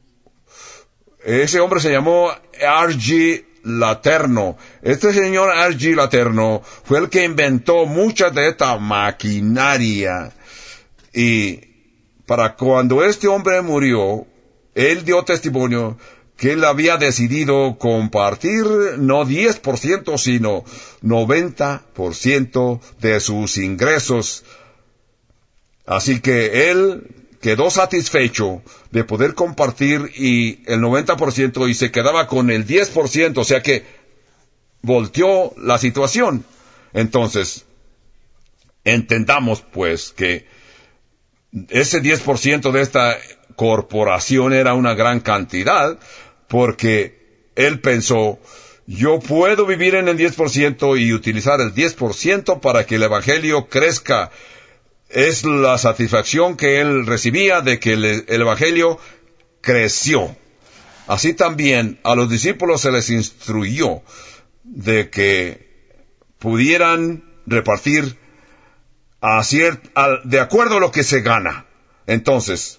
Ese hombre se llamó R G Laterno. Este señor R G Laterno fue el que inventó mucha de esta maquinaria. Y para cuando este hombre murió, él dio testimonio que él había decidido compartir no diez por ciento, sino noventa por ciento de sus ingresos. Así que él quedó satisfecho de poder compartir y el noventa por ciento, y se quedaba con el diez por ciento, o sea que volteó la situación. Entonces, entendamos pues que ese diez por ciento de esta corporación era una gran cantidad, porque él pensó, yo puedo vivir en el diez por ciento y utilizar el diez por ciento para que el evangelio crezca. Es la satisfacción que él recibía de que el, el evangelio creció. Así también a los discípulos se les instruyó de que pudieran repartir a ciert, a, de acuerdo a lo que se gana. Entonces,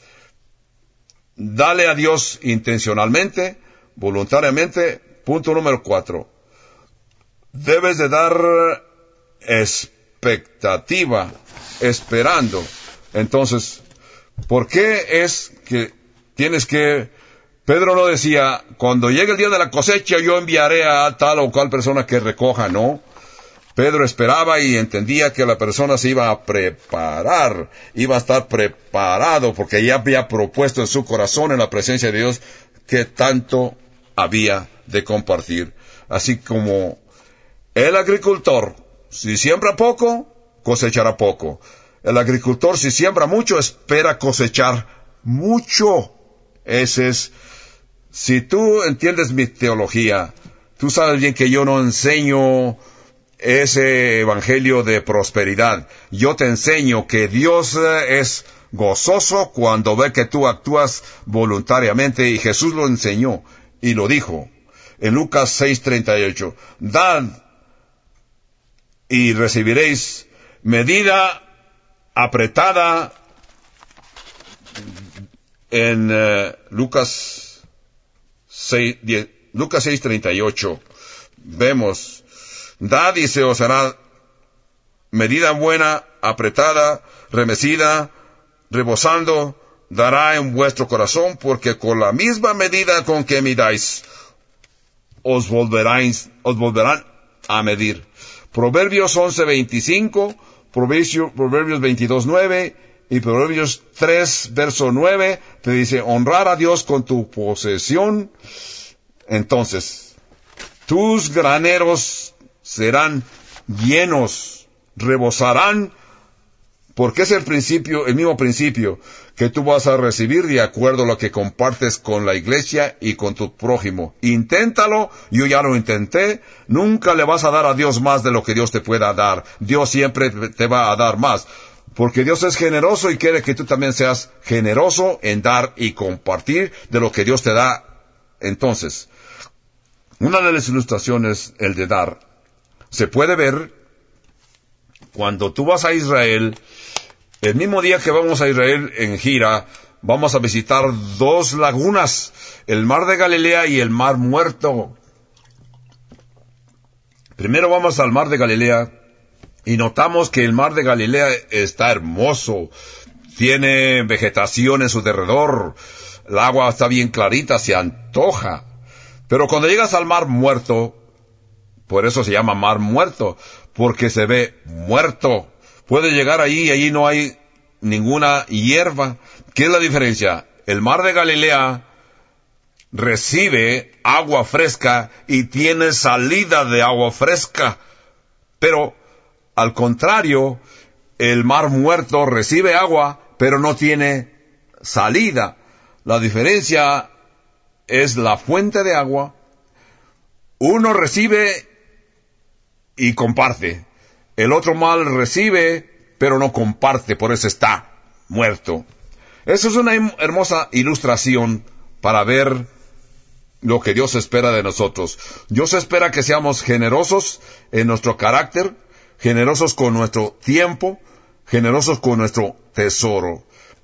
dale a Dios intencionalmente, voluntariamente. Punto número cuatro. Debes de dar expectativa, esperando. Entonces, ¿por qué es que tienes que... Pedro no decía, cuando llegue el día de la cosecha yo enviaré a tal o cual persona que recoja, no. Pedro esperaba y entendía que la persona se iba a preparar, iba a estar preparado, porque ya había propuesto en su corazón, en la presencia de Dios, que tanto había de compartir. Así como el agricultor, si siembra poco, cosechará poco. El agricultor, si siembra mucho, espera cosechar mucho. Ese es Si tú entiendes mi teología, tú sabes bien que yo no enseño ese evangelio de prosperidad. Yo te enseño que Dios es gozoso cuando ve que tú actúas voluntariamente, y Jesús lo enseñó y lo dijo en Lucas seis treinta y ocho. Dad y recibiréis, medida apretada, en uh, Lucas seis, diez, Lucas seis treinta y ocho, vemos, dad y se os hará, medida buena, apretada, remecida, rebosando, dará en vuestro corazón, porque con la misma medida con que midáis, os volverán, os volverán a medir. Proverbios once veinticinco, Proverbios, Proverbios veintidós nueve, y Proverbios tres, verso nueve, te dice, honrar a Dios con tu posesión. Entonces, tus graneros serán llenos, rebosarán, porque es el principio, el mismo principio que tú vas a recibir de acuerdo a lo que compartes con la iglesia y con tu prójimo. Inténtalo, yo ya lo intenté. Nunca le vas a dar a Dios más de lo que Dios te pueda dar. Dios siempre te va a dar más, porque Dios es generoso y quiere que tú también seas generoso en dar y compartir de lo que Dios te da. Entonces, una de las ilustraciones, el de dar, se puede ver cuando tú vas a Israel. El mismo día que vamos a Israel en gira, vamos a visitar dos lagunas, el mar de Galilea y el mar Muerto. Primero vamos al mar de Galilea y notamos que el mar de Galilea está hermoso, tiene vegetación en su derredor, el agua está bien clarita, se antoja. Pero cuando llegas al mar Muerto, por eso se llama mar Muerto, porque se ve muerto. Puede llegar ahí y allí no hay ninguna hierba. ¿Qué es la diferencia? El mar de Galilea recibe agua fresca y tiene salida de agua fresca. Pero, al contrario, el mar Muerto recibe agua, pero no tiene salida. La diferencia es la fuente de agua. Uno recibe y comparte. El otro mal recibe, pero no comparte, por eso está muerto. Eso es una hermosa ilustración para ver lo que Dios espera de nosotros. Dios espera que seamos generosos en nuestro carácter, generosos con nuestro tiempo, generosos con nuestro tesoro.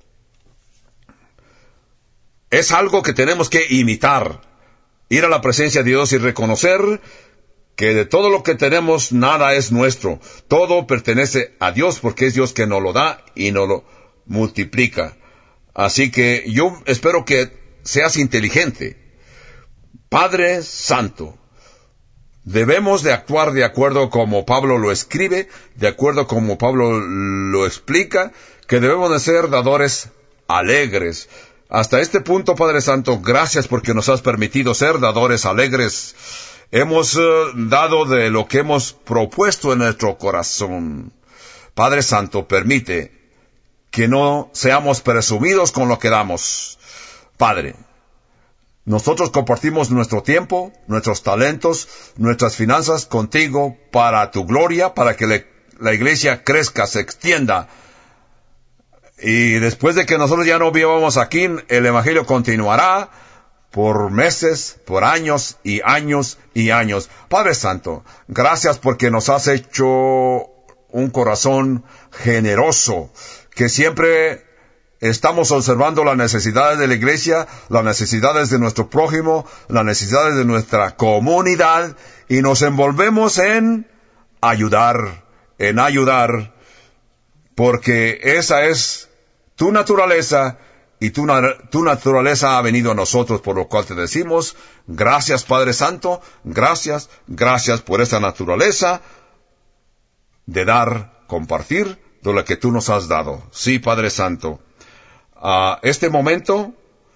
Es algo que tenemos que imitar. Ir a la presencia de Dios y reconocer que de todo lo que tenemos, nada es nuestro. Todo pertenece a Dios, porque es Dios que nos lo da y nos lo multiplica. Así que yo espero que seas inteligente. Padre Santo, debemos de actuar de acuerdo como Pablo lo escribe, de acuerdo como Pablo lo explica, que debemos de ser dadores alegres. Hasta este punto, Padre Santo, gracias porque nos has permitido ser dadores alegres. Hemos uh, dado de lo que hemos propuesto en nuestro corazón. Padre Santo, permite que no seamos presumidos con lo que damos. Padre, nosotros compartimos nuestro tiempo, nuestros talentos, nuestras finanzas contigo para tu gloria, para que le, la iglesia crezca, se extienda. Y después de que nosotros ya no vivamos aquí, el evangelio continuará por meses, por años y años y años. Padre Santo, gracias porque nos has hecho un corazón generoso, que siempre estamos observando las necesidades de la iglesia, las necesidades de nuestro prójimo, las necesidades de nuestra comunidad, y nos envolvemos en ayudar, en ayudar, porque esa es tu naturaleza, y tu, tu naturaleza ha venido a nosotros, por lo cual te decimos, gracias Padre Santo, gracias, gracias por esa naturaleza de dar, compartir de lo que tú nos has dado. Sí, Padre Santo, a este momento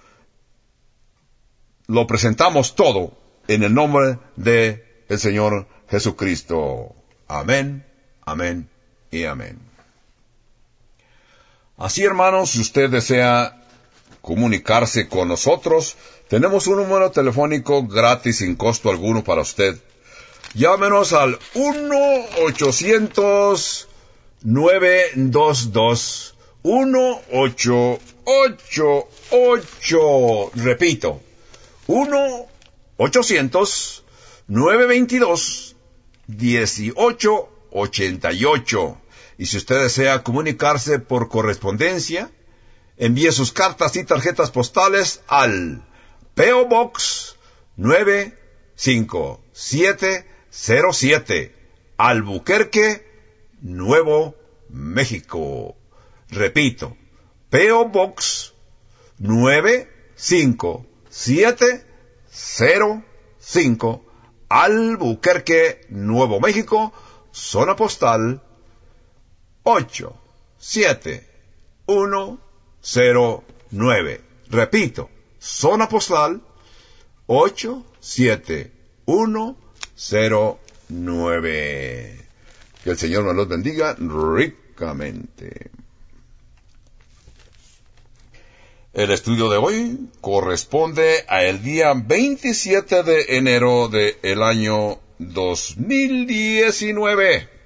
lo presentamos todo en el nombre de el Señor Jesucristo. Amén, amén y amén. Así, hermanos, si usted desea comunicarse con nosotros, tenemos un número telefónico gratis sin costo alguno para usted. Llámenos al uno ochocientos nueve dos dos uno ocho ocho ocho. Repito, uno ochocientos nueve veintidós dieciocho ochenta y ocho. Y si usted desea comunicarse por correspondencia, envíe sus cartas y tarjetas postales al P O Box nueve cinco siete cero siete, Albuquerque, Nuevo México. Repito, P O Box nueve cinco siete cero cinco, Albuquerque, Nuevo México, zona postal ocho siete uno cero nueve. Repito, zona postal ocho siete uno cero nueve. Que el Señor nos los bendiga ricamente. El estudio de hoy corresponde a el día veintisiete de enero del año dos mil diecinueve.